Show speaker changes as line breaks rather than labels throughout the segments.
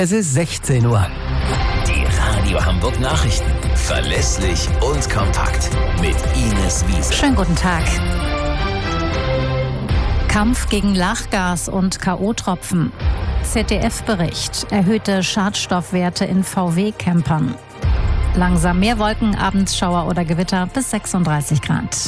Es ist 16 Uhr.
Die Radio Hamburg Nachrichten. Verlässlich und kompakt. Mit Ines Wiese.
Schönen guten Tag. Kampf gegen Lachgas und K.O.-Tropfen. ZDF-Bericht. Erhöhte Schadstoffwerte in VW-Campern. Langsam mehr Wolken, abends Schauer oder Gewitter bis 36 Grad.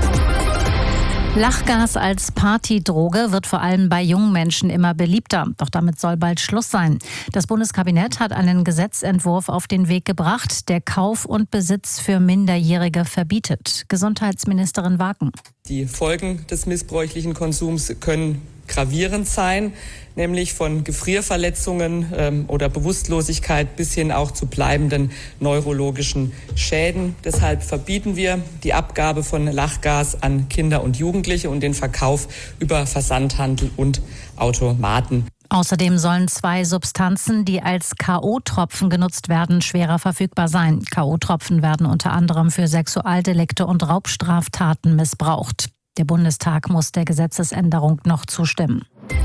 Lachgas als Partydroge wird vor allem bei jungen Menschen immer beliebter. Doch damit soll bald Schluss sein. Das Bundeskabinett hat einen Gesetzentwurf auf den Weg gebracht, der Kauf und Besitz für Minderjährige verbietet. Gesundheitsministerin Waken.
Die Folgen des missbräuchlichen Konsums können gravierend sein, nämlich von Gefrierverletzungen oder Bewusstlosigkeit bis hin auch zu bleibenden neurologischen Schäden. Deshalb verbieten wir die Abgabe von Lachgas an Kinder und Jugendliche und den Verkauf über Versandhandel und Automaten.
Außerdem sollen 2 Substanzen, die als K.O.-Tropfen genutzt werden, schwerer verfügbar sein. K.O.-Tropfen werden unter anderem für Sexualdelikte und Raubstraftaten missbraucht. Der Bundestag muss der Gesetzesänderung noch zustimmen.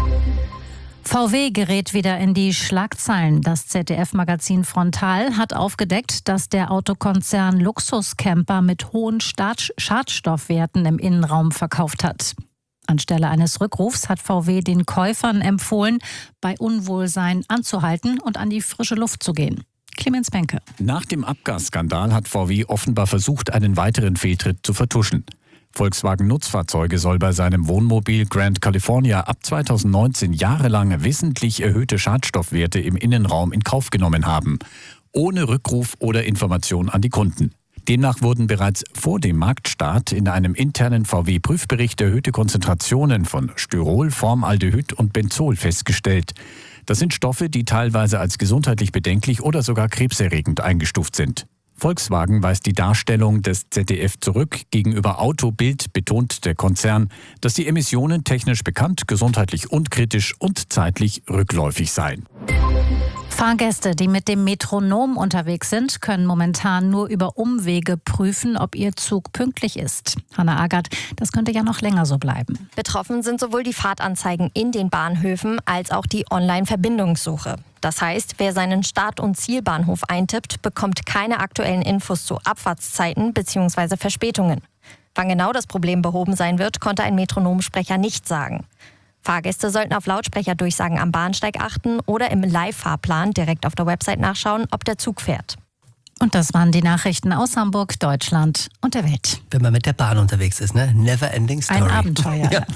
VW gerät wieder in die Schlagzeilen. Das ZDF-Magazin Frontal hat aufgedeckt, dass der Autokonzern Luxuscamper mit hohen Schadstoffwerten im Innenraum verkauft hat. Anstelle eines Rückrufs hat VW den Käufern empfohlen, bei Unwohlsein anzuhalten und an die frische Luft zu gehen. Clemens Benke.
Nach dem Abgasskandal hat VW offenbar versucht, einen weiteren Fehltritt zu vertuschen. Volkswagen Nutzfahrzeuge soll bei seinem Wohnmobil Grand California ab 2019 jahrelang wissentlich erhöhte Schadstoffwerte im Innenraum in Kauf genommen haben, ohne Rückruf oder Information an die Kunden. Demnach wurden bereits vor dem Marktstart in einem internen VW-Prüfbericht erhöhte Konzentrationen von Styrol, Formaldehyd und Benzol festgestellt. Das sind Stoffe, die teilweise als gesundheitlich bedenklich oder sogar krebserregend eingestuft sind. Volkswagen weist die Darstellung des ZDF zurück. Gegenüber Autobild betont der Konzern, dass die Emissionen technisch bekannt, gesundheitlich unkritisch und zeitlich rückläufig seien.
Fahrgäste, die mit dem Metronom unterwegs sind, können momentan nur über Umwege prüfen, ob ihr Zug pünktlich ist. Hanna Agert, das könnte ja noch länger so bleiben.
Betroffen sind sowohl die Fahrtanzeigen in den Bahnhöfen als auch die Online-Verbindungssuche. Das heißt, wer seinen Start- und Zielbahnhof eintippt, bekommt keine aktuellen Infos zu Abfahrtszeiten bzw. Verspätungen. Wann genau das Problem behoben sein wird, konnte ein Metronomsprecher nicht sagen. Fahrgäste sollten auf Lautsprecherdurchsagen am Bahnsteig achten oder im Live-Fahrplan direkt auf der Website nachschauen, ob der Zug fährt.
Und das waren die Nachrichten aus Hamburg, Deutschland und der Welt.
Wenn man mit der Bahn unterwegs ist, ne? Never ending story.
Ein Abenteuer.
Ja.